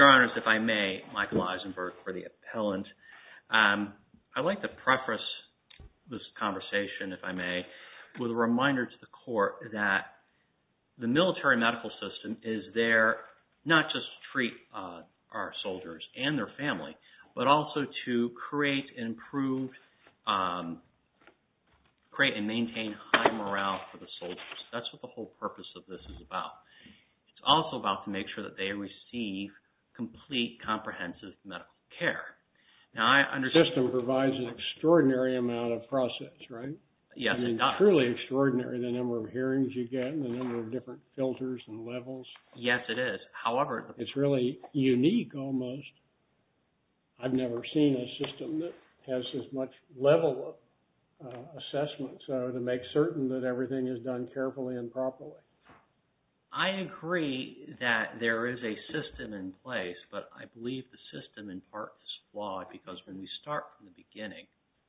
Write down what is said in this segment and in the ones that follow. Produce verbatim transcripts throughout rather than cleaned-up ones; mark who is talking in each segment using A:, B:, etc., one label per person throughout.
A: Your Honors, if I may, Michael Eisenberg for the appellant. Um, I'd like to preface this conversation, if I may, with a reminder to the court that the military medical system is there not just to treat uh, our soldiers and their family, but also to create and improve, um, create and maintain high morale for the soldiers. That's what the whole purpose of this is about. It's also about to make sure that they receive complete, comprehensive medical care. Now, I understand...
B: The system provides an extraordinary amount of process, right?
A: Yes,
B: I mean,
A: it does.
B: Truly extraordinary, the number of hearings you get and the number of different filters and levels.
A: Yes, it is. However... The...
B: It's really unique, almost. I've never seen a system that has as much level of uh, assessment, so to make certain that everything is done carefully and properly.
A: I agree that there is a system in place, but I believe the system in part is flawed because when we start from the beginning...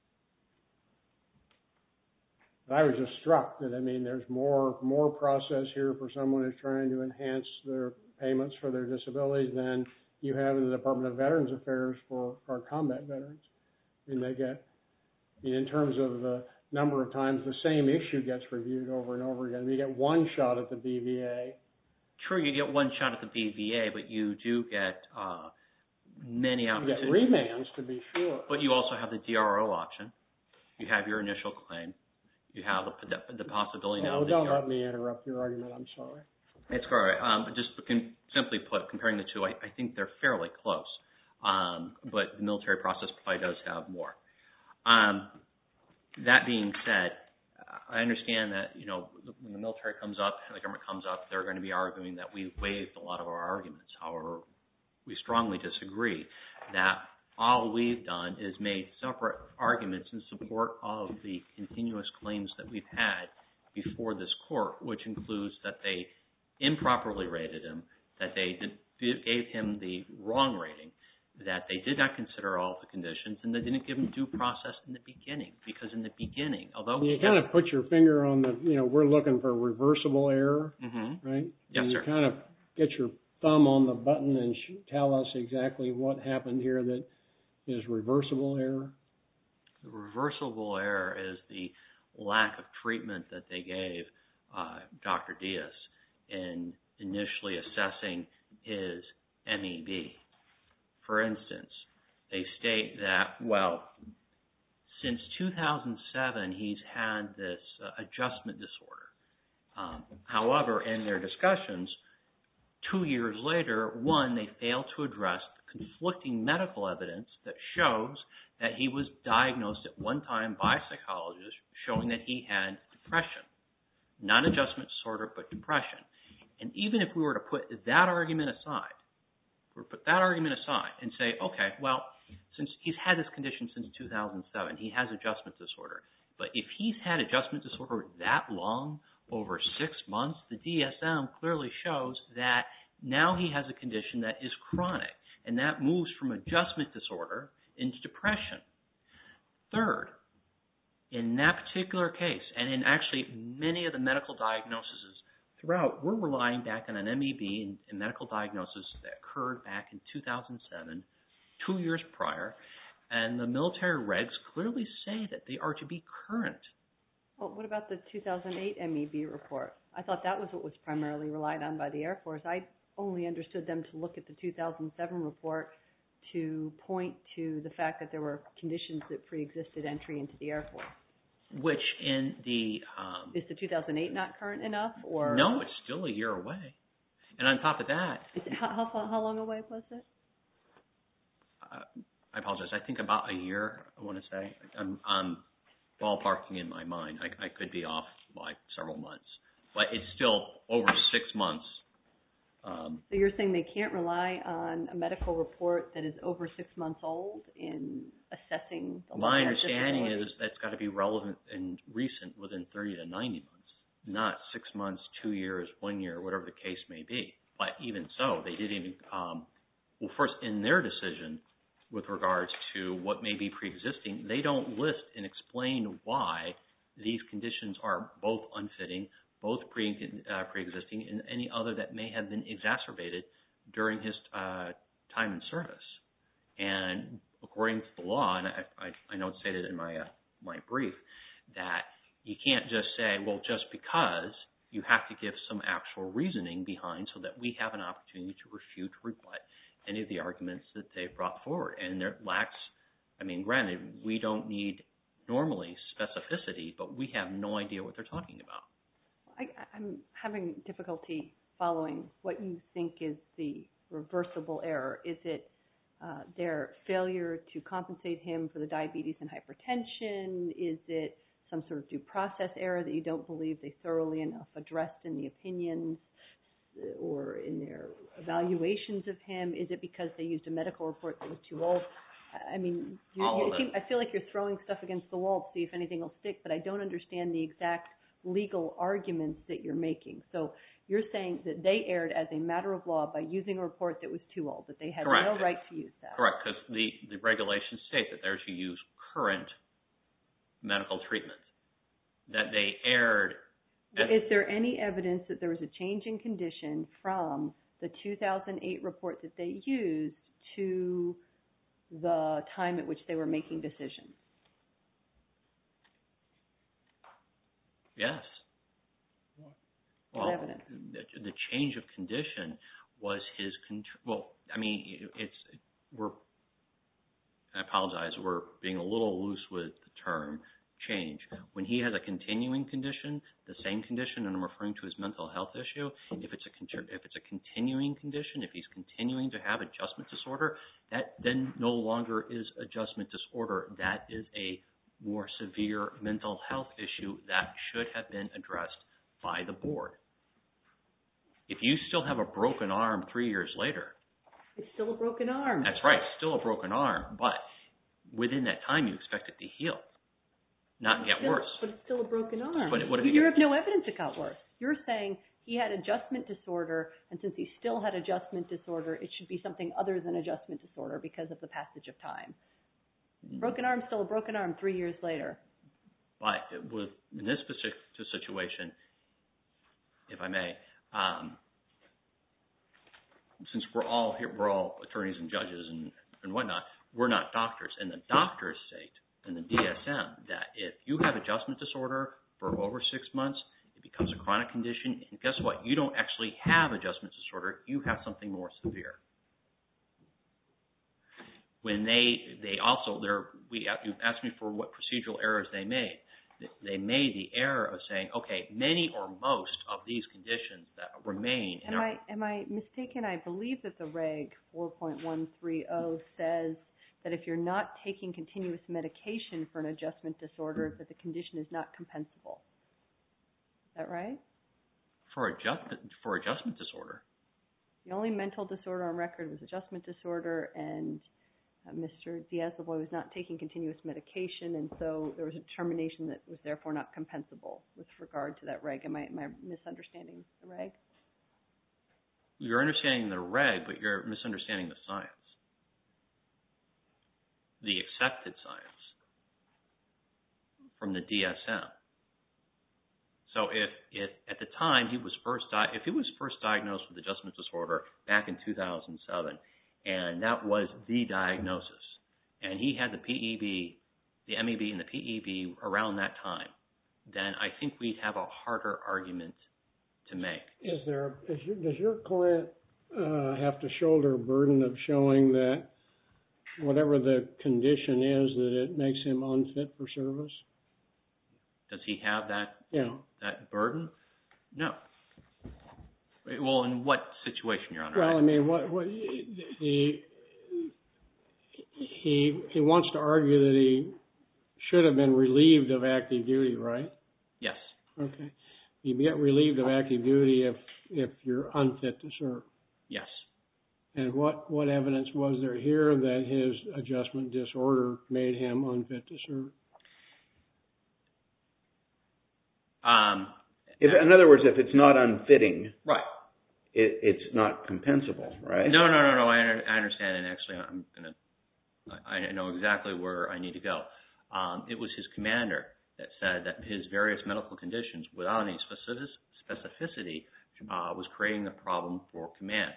B: I was just struck that, I mean, there's more more process here for someone who's trying to enhance their payments for their disabilities than you have in the Department of Veterans Affairs for our combat veterans. I mean, they get, I mean, in terms of the number of times the same issue gets reviewed over and over again. You get one shot at the B V A.
A: True, you get one shot at the B V A, but you do get uh, many opportunities.
B: You get remands, to be sure.
A: But you also have the D R O option. You have your initial claim. You have the, the possibility now.
B: Oh, don't let me interrupt your argument. I'm sorry.
A: It's correct. Um, just can, simply put, comparing the two, I, I think they're fairly close. Um, but the military process probably does have more. Um, that being said, I understand that, you know, when the military comes up and the government comes up, they're going to be arguing that we've waived a lot of our arguments. However, we strongly disagree that all we've done is made separate arguments in support of the continuous claims that we've had before this court, which includes that they improperly rated him, that they did, gave him the wrong rating, that they did not consider all the conditions, and they didn't give him due process in the beginning. Because in the beginning, although
B: you kind of put your finger on the, you know, we're looking for reversible error,
A: mm-hmm.
B: right?
A: Yes,
B: and you
A: sir.
B: kind of get your thumb on the button and sh- tell us exactly what happened here that is reversible error.
A: The reversible error is the lack of treatment that they gave uh, Doctor Diaz in initially assessing his M E B. For instance, they state that, well, since two thousand seven, he's had this uh, adjustment disorder. Um, however, in their discussions, two years later, one, they failed to address the conflicting medical evidence that shows that he was diagnosed at one time by a psychologist showing that he had depression. Not adjustment disorder, but depression. And even if we were to put that argument aside, we were to put that argument aside and say, okay, well, since he's had this condition since two thousand seven, he has adjustment disorder. But if he's had adjustment disorder that long, over six months, the D S M clearly shows that now he has a condition that is chronic, and that moves from adjustment disorder into depression. Third, in that particular case, and in actually many of the medical diagnoses throughout, we're relying back on an M E B and, and medical diagnosis that occurred back in two thousand seven, two years prior, and the military regs clearly say that they are to be current.
C: Well, what about the two thousand eight M E B report? I thought that was what was primarily relied on by the Air Force. I only understood them to look at the two thousand seven report to point to the fact that there were conditions that pre-existed entry into the Air Force.
A: Which in the... Um,
C: Is the two thousand eight not current enough? Or
A: no, it's still a year away. And on top of that...
C: Is it, how, how, how long away was it?
A: Uh, I apologize. I think about a year, I want to say. I'm, I'm ballparking in my mind. I, I could be off by several months. But it's still over six months. Um,
C: so you're saying they can't rely on a medical report that is over six months old in assessing the
A: my understanding is that's got to be relevant and recent within thirty to ninety months, not six months, two years, one year, whatever the case may be. But even so, they didn't even, um, well, first, in their decision with regards to what may be pre-existing, they don't list and explain why these conditions are both unfitting, both pre, uh, pre-existing, and any other that may have been exacerbated during his uh, time in service. And according to the law, and I, I, I know it's stated in my uh, my brief, that you can't just say, well, just because, you have to give some actual reasoning behind so that we have an opportunity to refute, rebut any of the arguments that they've brought forward. And there lacks, I mean, granted, we don't need normally specificity, but we have no idea what they're talking about.
C: I, I'm having difficulty following what you think is the reversible error. Is it uh, their failure to compensate him for the diabetes and hypertension? Is it some sort of due process error that you don't believe they thoroughly enough addressed in the opinions or in their evaluations of him? Is it because they used a medical report that was too old? I mean, you,
A: All
C: you
A: of
C: seem,
A: it.
C: I feel like you're throwing stuff against the wall to see if anything will stick, but I don't understand the exact legal arguments that you're making. So you're saying that they erred as a matter of law by using a report that was too old, that they had
A: Correct.
C: no right to use that.
A: Correct, because the, the regulations state that they're to use current medical treatment, that they erred.
C: Is there any evidence that there was a change in condition from the two thousand eight report that they used to the time at which they were making decisions?
A: Yes.
C: What
A: Well,
C: evidence?
A: The, the change of condition was his, con- well, I mean, it's, we're, I apologize, we're being a little loose with the term change. When he has a continuing condition, the same condition, and I'm referring to his mental health issue, if it's a if it's a continuing condition, if he's continuing to have adjustment disorder, that then no longer is adjustment disorder. That is a more severe mental health issue that should have been addressed by the board. If you still have a broken arm three years later,
C: it's still a broken arm.
A: That's right, still a broken arm, but within that time you expect it to heal, not get
C: still,
A: worse.
C: But it's still a broken arm.
A: But what if
C: you
A: it
C: have no evidence it got worse. You're saying he had adjustment disorder, and since he still had adjustment disorder, it should be something other than adjustment disorder because of the passage of time. Broken arm, still a broken arm three years later.
A: But with in this specific situation, if I may, um, since we're all here, we're all attorneys and judges and, and whatnot, we're not doctors. And the doctors state in the D S M that if you have adjustment disorder for over six months, it becomes a chronic condition. And guess what? You don't actually have adjustment disorder. You have something more severe. When they they also they're we you asked me for what procedural errors they made. They made the error of saying, okay, many or most of these conditions that remain.
C: Am I am I mistaken? I believe that the Reg four point one three zero says that if you're not taking continuous medication for an adjustment disorder, that the condition is not compensable. Is that right?
A: For adjustment for adjustment disorder.
C: The only mental disorder on record was adjustment disorder, and Uh, Mister Diaz-Lavoy was not taking continuous medication, and so there was a determination that was therefore not compensable with regard to that reg. Am I, am I misunderstanding the reg?
A: You're understanding the reg, but you're misunderstanding the science, the accepted science from the D S M. So if, if at the time he was first di- if he was first diagnosed with adjustment disorder back in two thousand seven, and that was the diagnosis, and he had the P E B, the M E B and the P E B around that time, then I think we'd have a harder argument to make.
B: Is there, is your, does your client uh, have to shoulder a burden of showing that whatever the condition is, that it makes him unfit for service?
A: Does he have that,
B: yeah.
A: that burden? No. Well, in what situation, Your Honor?
B: Well, I mean, what, what he, he he wants to argue that he should have been relieved of active duty, right?
A: Yes.
B: Okay. You get relieved of active duty if if you're unfit to serve.
A: Yes.
B: And what, what evidence was there here that his adjustment disorder made him unfit to serve?
A: Um.
D: If, in other words, if it's not unfitting,
A: right,
D: it, it's not compensable, right?
A: No, no, no, no. I, I understand, and actually, I'm gonna. I know exactly where I need to go. Um, it was his commander that said that his various medical conditions, without any specific, specificity, uh, was creating a problem for command.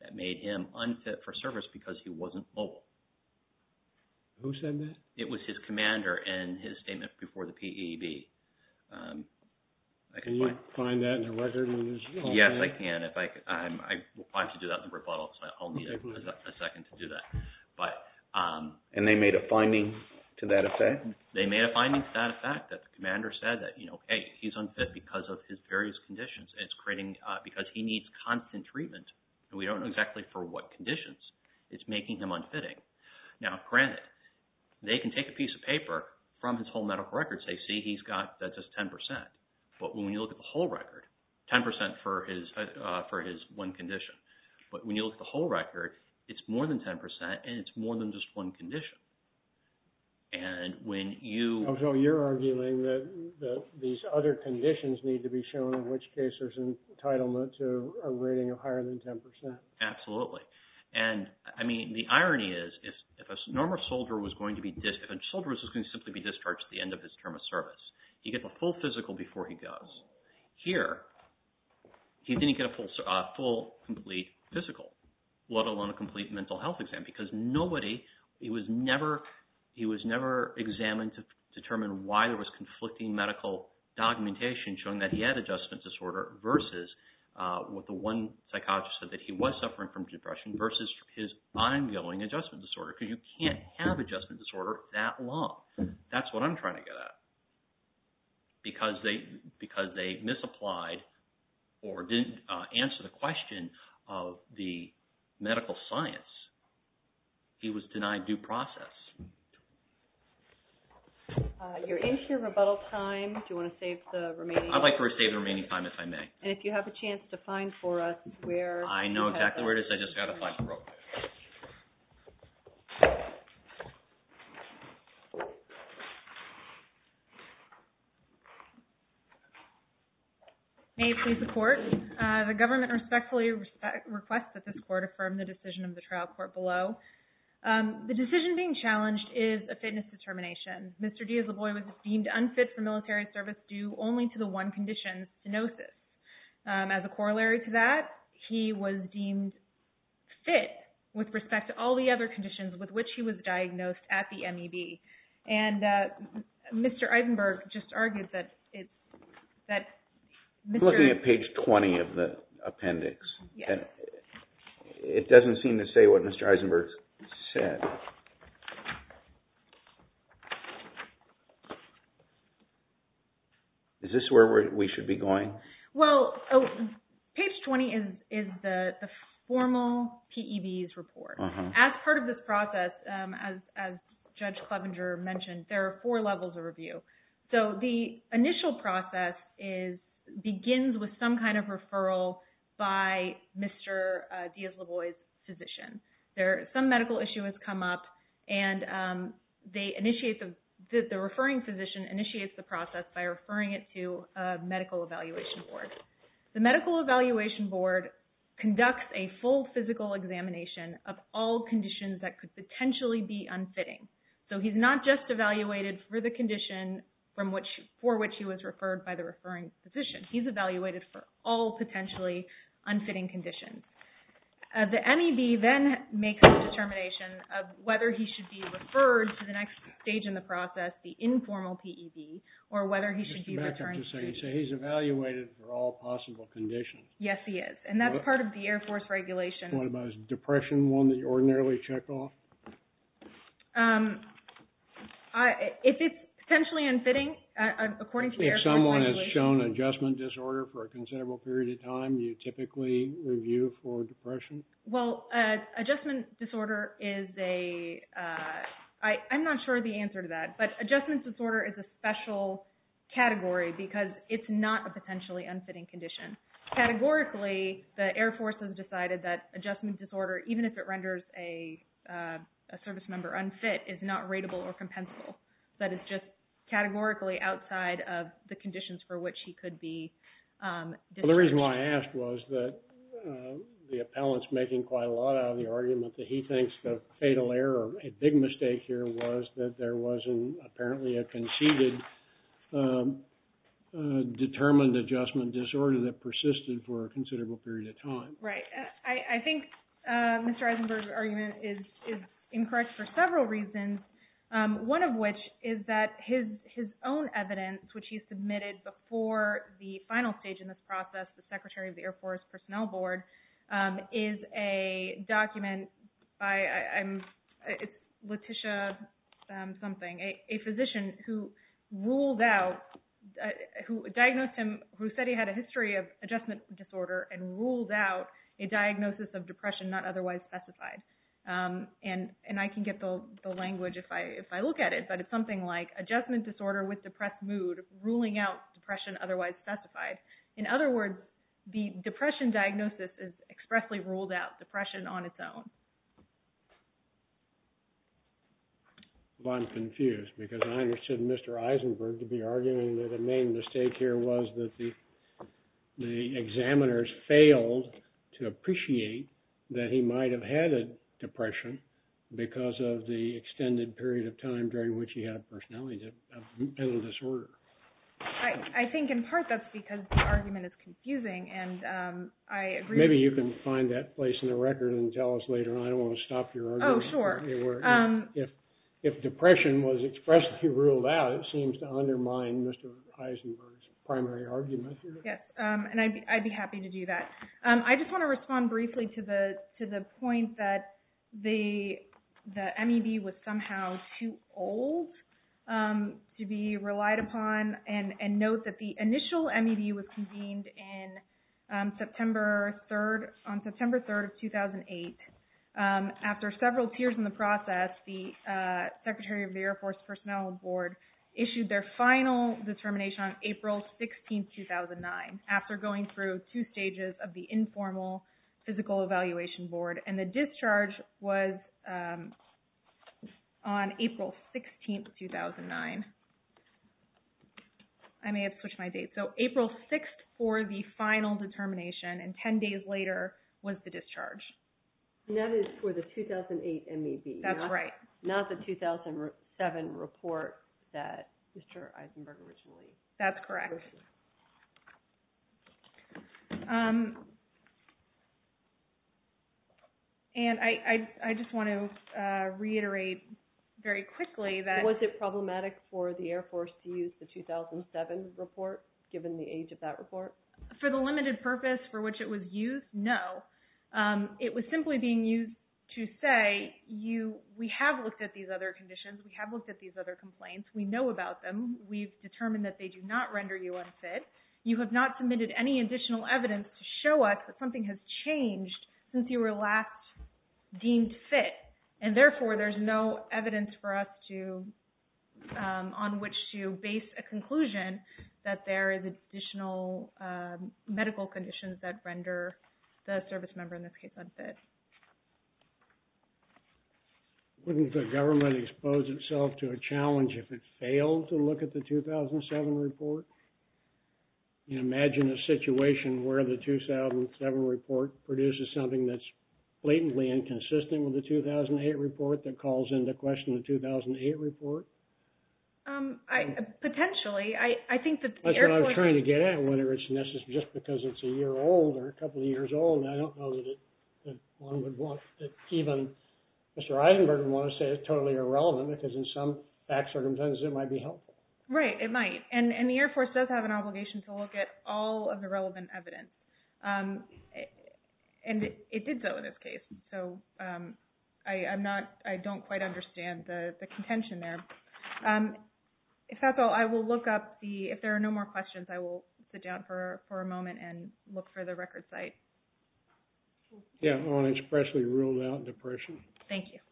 A: that made him unfit for service because he wasn't mobile.
B: Who said that?
A: It was his commander in his statement before the P E B. Um, I can,
B: can you
A: find,
B: find that in the record?
A: Yes, I can. If I, um, I will have to do that in the rebuttal, so I'll need
B: okay,
A: a, a, a second to do that. But um,
D: and they made a finding to that effect?
A: They made a finding to that effect that the commander said that, you know, hey, he's unfit because of his various conditions. It's creating, uh, because he needs constant treatment. And we don't know exactly for what conditions. It's making him unfitting. Now, granted, they can take a piece of paper from his whole medical record, say, see, he's got that's just ten percent. But when you look at the whole record, ten percent for his, uh, for his one condition. But when you look at the whole record, it's more than ten percent, and it's more than just one condition. And when you...
B: Oh, so you're arguing that, that these other conditions need to be shown, in which case there's entitlement to a rating of higher than ten percent.
A: Absolutely. And, I mean, the irony is, if, if a normal soldier was going to be... Dis, if a soldier was just going to simply be discharged at the end of his term of service, he gets a full physical before he goes. Here, he didn't get a full, uh, full, complete physical, let alone a complete mental health exam, because nobody... He was never... He was never examined to determine why there was conflicting medical documentation showing that he had adjustment disorder versus uh, what the one psychologist said that he was suffering from depression versus his ongoing adjustment disorder. Because you can't have adjustment disorder that long. That's what I'm trying to get at. Because they because they misapplied or didn't uh, answer the question of the medical science, he was denied due process.
C: Uh, you're into your rebuttal time. Do you want to save the remaining?
A: I'd like to save the remaining time if I may.
C: And if you have a chance to find for us where...
A: I know exactly where it is. I just got to find it real quick.
E: May it please the Court. Uh, the government respectfully respect, requests that this Court affirm the decision of the trial court below. Um, the decision being challenged is a fitness determination. Mister Diaz-Laboy was deemed unfit for military service due only to the one condition, stenosis. Um, as a corollary to that, he was deemed fit with respect to all the other conditions with which he was diagnosed at the M E B. And uh, Mister Eisenberg just argued that it's that Mister
D: I'm looking at page twenty of the appendix.
E: Yes.
D: And it doesn't seem to say what Mister Eisenberg said. Is this where we're, we should be going?
E: Well, oh, page twenty is is the, the formal P E B's report.
D: Uh-huh.
E: As part of this process, um, as as Judge Clevenger mentioned, there are four levels of review. So the initial process is begins with some kind of referral by Mister Uh, Diaz-Laboy's physician. There, some medical issue has come up, and um, they initiate the, the the referring physician initiates the process by referring it to a medical evaluation board. The medical evaluation board conducts a full physical examination of all conditions that could potentially be unfitting. So he's not just evaluated for the condition from which for which he was referred by the referring physician. He's evaluated for all potentially unfitting conditions. Uh, the M E B then makes a determination of whether he should be referred to the next stage in the process, the informal P E B, or whether he should be returned
B: to... Say, so he's evaluated for all possible conditions.
E: Yes, he is. And that's
B: what,
E: part of the Air Force regulation.
B: What about his depression, one that you ordinarily check off?
E: Um, I, if it's potentially unfitting, uh, according to the Air Force
B: regulation. If someone
E: regulation,
B: has shown adjustment disorder for a considerable period of time, you typically review for depression?
E: Well, uh, adjustment disorder is a, uh, I, I'm not sure the answer to that, but adjustment disorder is a special category because it's not a potentially unfitting condition. Categorically, the Air Force has decided that adjustment disorder, even if it renders a, uh, a service member unfit, is not rateable or compensable. That is just categorically outside of the conditions for which he could be um, discharged.
B: Well, the reason why I asked was that uh, the appellant's making quite a lot out of the argument that he thinks the fatal error, a big mistake here, was that there was an, apparently a conceded um, uh, determined adjustment disorder that persisted for a considerable period of time.
E: Right. I, I think uh, Mister Eisenberg's argument is is incorrect for several reasons. Um, one of which is that his his own evidence, which he submitted before the final stage in this process, the Secretary of the Air Force Personnel Board, um, is a document by I, I'm it's Letitia um, something, a, a physician who ruled out, uh, who diagnosed him, who said he had a history of adjustment disorder and ruled out a diagnosis of depression not otherwise specified. Um, and and I can get the the language if I if I look at it, but it's something like adjustment disorder with depressed mood, ruling out depression otherwise specified. In other words, the depression diagnosis is expressly ruled out, depression on its own.
B: Well, I'm confused because I understood Mister Eisenberg to be arguing that the main mistake here was that the the examiners failed to appreciate that he might have had a depression because of the extended period of time during which he had a personality, a mental disorder.
E: I, I think in part that's because the argument is confusing, and um, I agree.
B: Maybe you can find that place in the record and tell us later on. I don't want to stop your argument.
E: Oh, sure.
B: Where,
E: Um,
B: if if depression was expressly ruled out, it seems to undermine Mister Eisenberg's primary argument here.
E: Yes, um, and I'd be, I'd be happy to do that. Um, I just want to respond briefly to the to the point that the the M E B was somehow too old um, to be relied upon, and, and note that the initial M E B was convened in um, September third on September third of two thousand eight. Um, after several tiers in the process, the uh, Secretary of the Air Force Personnel Board issued their final determination on April sixteenth, two thousand nine, after going through two stages of the informal physical evaluation board, and the discharge was um, on April sixteenth, two thousand nine. I may have switched my date. So April sixth for the final determination, and ten days later was the discharge.
C: And that is for the two thousand eight M E B.
E: That's
C: not,
E: right.
C: Not the two thousand seven report that Mister Eisenberg originally.
E: That's correct. Um, and I, I, I just want to uh, reiterate very quickly that...
C: Was it problematic for the Air Force to use the two thousand seven report, given the age of that report?
E: For the limited purpose for which it was used, no. Um, it was simply being used to say, you, we have looked at these other conditions, we have looked at these other complaints, we know about them, we've determined that they do not render you unfit. You have not submitted any additional evidence to show us that something has changed since you were last deemed fit, and therefore there's no evidence for us to, um, on which to base a conclusion that there is additional um, medical conditions that render the service member, in this case, unfit.
B: Wouldn't the government expose itself to a challenge if it failed to look at the two thousand seven report? You imagine a situation where the two thousand seven report produces something that's blatantly inconsistent with the two thousand eight report that calls into question the two thousand eight report?
E: Um, I, potentially. I, I think that the
B: That's
E: Air
B: what I was
E: Force...
B: trying to get at, whether it's necessary just because it's a year old or a couple of years old. I don't know that, it, that one would want, that even Mister Eisenberg would want to say it's totally irrelevant, because in some fact circumstances it might be helpful.
E: Right, it might. And, and the Air Force does have an obligation to look at all of the relevant evidence. Um, and it, it did so in this case. So um, I, I'm not, I don't quite understand the, the contention there. Um, If that's all, I will look up the, if there are no more questions, I will sit down for, for a moment and look for the record site.
B: Yeah, on expressly ruled out depression.
E: Thank you.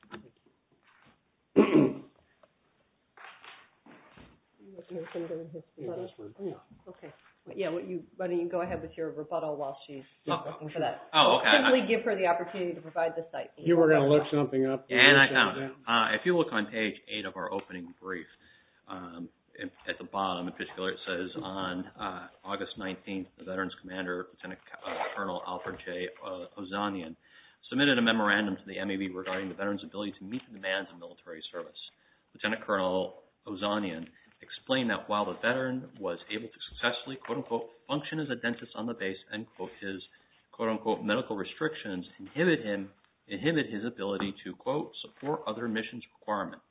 B: Yeah.
C: Okay. Well, yeah, what you, why don't you go ahead with your rebuttal while she's
A: Oh,
C: looking for that?
A: Oh, okay.
C: Simply give her the opportunity to provide the site.
B: You were going to look something up.
A: And I found it. Uh, if you look on page eight of our opening brief, um, at the bottom in particular, it says on uh, August nineteenth, the Veterans Commander, Lieutenant uh, Colonel Alfred J. Uh, Ozanian, submitted a memorandum to the M E B regarding the veteran's ability to meet the demands of military service. Lieutenant Colonel Ozanian explained that while the veteran was able to successfully, quote-unquote, function as a dentist on the base, end quote, his, quote-unquote, medical restrictions inhibit him inhibit his ability to, quote, support other missions requirements.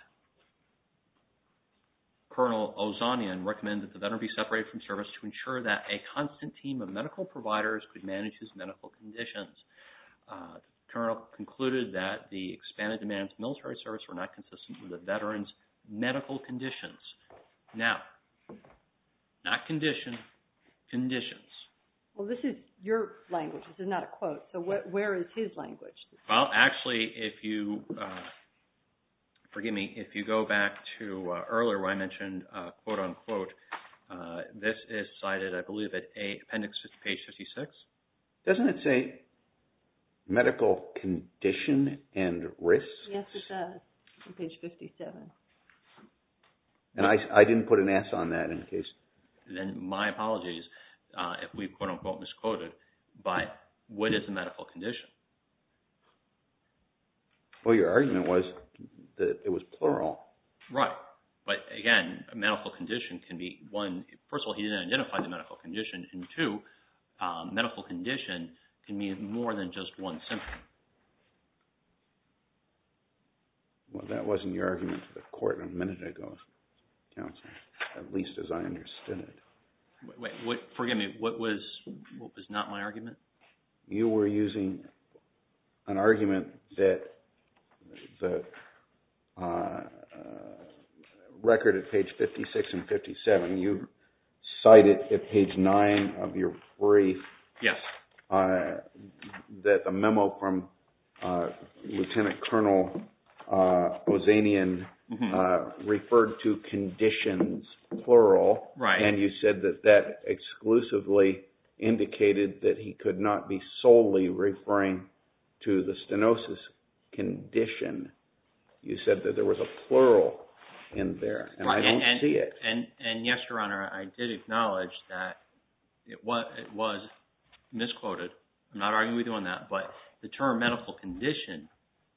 A: Colonel Ozanian recommended that the veteran be separated from service to ensure that a constant team of medical providers could manage his medical conditions. Uh, the Colonel concluded that the expanded demands of military service were not consistent with the veteran's medical conditions. Now, not condition, conditions.
C: Well, this is your language. This is not a quote. So wh- where is his language?
A: Well, actually, if you... Uh, Forgive me, if you go back to uh, earlier where I mentioned uh, quote unquote, uh, this is cited, I believe, at a, appendix page fifty-six.
D: Doesn't it say medical condition and risks?
C: Yes, it does, on page fifty-seven.
D: And I, I didn't put an S on that in case.
A: Then my apologies uh, if we quote unquote misquoted, but what is a medical condition?
D: Well, your argument was that it was plural.
A: Right. But again, a medical condition can be one, first of all, he didn't identify the medical condition, and two, um, medical condition can mean more than just one symptom.
D: Well, that wasn't your argument to the court a minute ago, counsel, at least as I understood it.
A: Wait, wait what, forgive me, what was, what was not my argument?
D: You were using an argument that the uh, uh, record at page fifty-six and fifty-seven, you cited at page nine of your brief.
A: Yes.
D: Uh, that the memo from uh, Lieutenant Colonel uh, Ozanian mm-hmm. uh, referred to conditions, plural.
A: Right.
D: And you said that that exclusively indicated that he could not be solely referring to the stenosis condition. You said that there was a plural in there, and right. I don't
A: and,
D: see it.
A: And, and yes, Your Honor, I did acknowledge that it was, it was misquoted. I'm not arguing with you on that, but the term medical condition,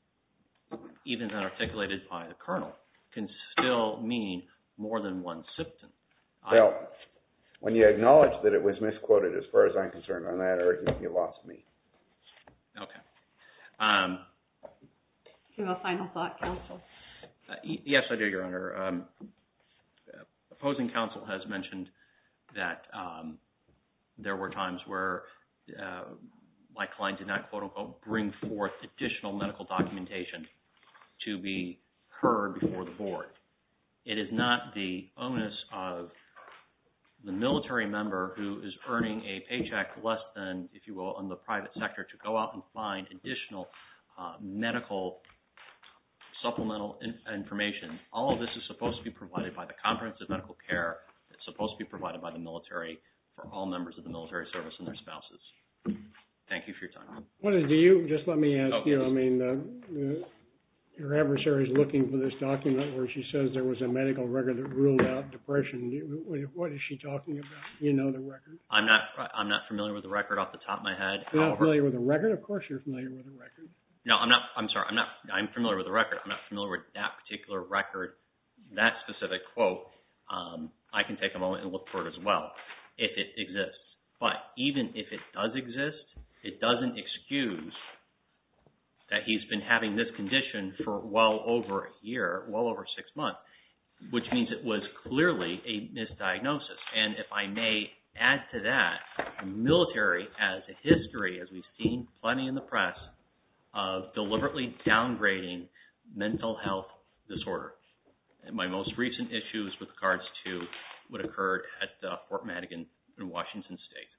A: even as articulated by the Colonel, can still mean more than one symptom.
D: Well, I, when you acknowledge that it was misquoted, as far as I'm concerned on that argument, you lost me.
A: Okay. Um,
C: Do you have a final thought, counsel?
A: Uh, yes, I do, Your Honor. Um, uh, opposing counsel has mentioned that um, there were times where uh, my client did not, quote unquote, bring forth additional medical documentation to be heard before the board. It is not the onus of the military member who is earning a paycheck less than, if you will, in the private sector to go out and find additional uh, medical supplemental in- information. All of this is supposed to be provided by the comprehensive medical care. It's supposed to be provided by the military for all members of the military service and their spouses. Thank you for your time.
B: What is, do you, just let me ask
A: okay.
B: you, I mean, the, the, your adversary is looking for this document where she says there was a medical record that ruled out depression. What, what is she talking about? You know the record.
A: I'm not, I'm not familiar with the record off the top of my head.
B: You're not
A: However,
B: familiar with the record? Of course you're familiar with the record.
A: No, I'm not, I'm sorry, I'm not, I'm familiar with the record. I'm not familiar with that particular record, that specific quote. Um, I can take a moment and look for it as well, if it exists. But even if it does exist, it doesn't excuse that he's been having this condition for well over a year, well over six months, which means it was clearly a misdiagnosis. And if I may add to that, the military has a history, as we've seen plenty in the press, of deliberately downgrading mental health disorder. And my most recent issues with regards to what occurred at uh, Fort Madigan in Washington State.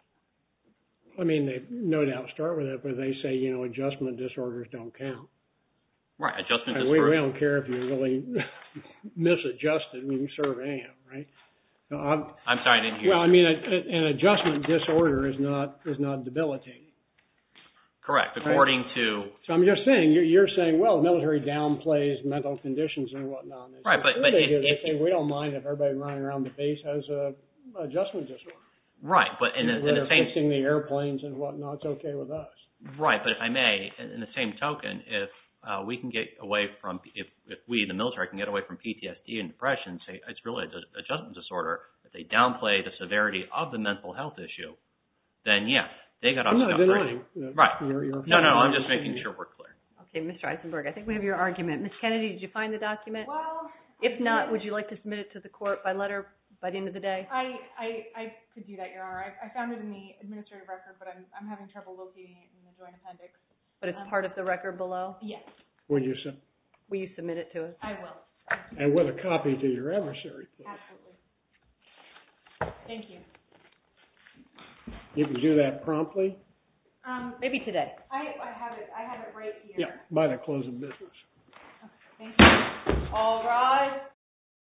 B: I mean, they no doubt start with it, but they say, you know, adjustment disorders don't count.
A: Right, adjustment
B: and
A: disorders.
B: We, we don't care if you're really misadjusted. We can serve anyhow, right? So I'm,
A: I'm sorry, I didn't hear
B: well,
A: you.
B: I mean, a, a, an adjustment disorder is not is not debilitating.
A: Correct, according
B: right?
A: to...
B: So I'm just saying, you're, you're saying, well, the military downplays mental conditions and whatnot. And
A: right, but...
B: Sure
A: but
B: they
A: if,
B: do. They
A: if,
B: say, we don't mind if everybody running around the base has a adjustment disorder.
A: Right, but in the, in the same...
B: fixing the airplanes and whatnot, it's okay with us.
A: Right, but if I may, in the same token, if uh, we can get away from... If, if we, the military, can get away from P T S D and depression, say it's really an adjustment disorder, if they downplay the severity of the mental health issue, then yeah, They got off
B: I'm not
A: scot-free.
B: denying. that
A: Right.
B: You're, you're
A: No, no, I'm
B: fine.
A: just making sure we're clear.
C: Okay, Mister Eisenberg, I think we have your argument. Miz Kennedy, did you find the document?
E: Well,
C: If not, would you like to submit it to the court by letter by the end of the day?
E: I, I, I could do that, Your Honor. I, I found it in the administrative record, but I'm, I'm having trouble locating it in the joint appendix.
C: But it's
E: Um,
C: part of the record below?
E: Yes,
B: Would you sub-
C: Will you submit it to us?
E: I will.
B: and with a copy to your adversary, please.
E: Absolutely. Thank you.
B: You can do that promptly.
E: Um,
C: Maybe today.
E: I, I have it. I have it right here.
B: Yeah, by the close of business.
E: Thank you.
C: All rise.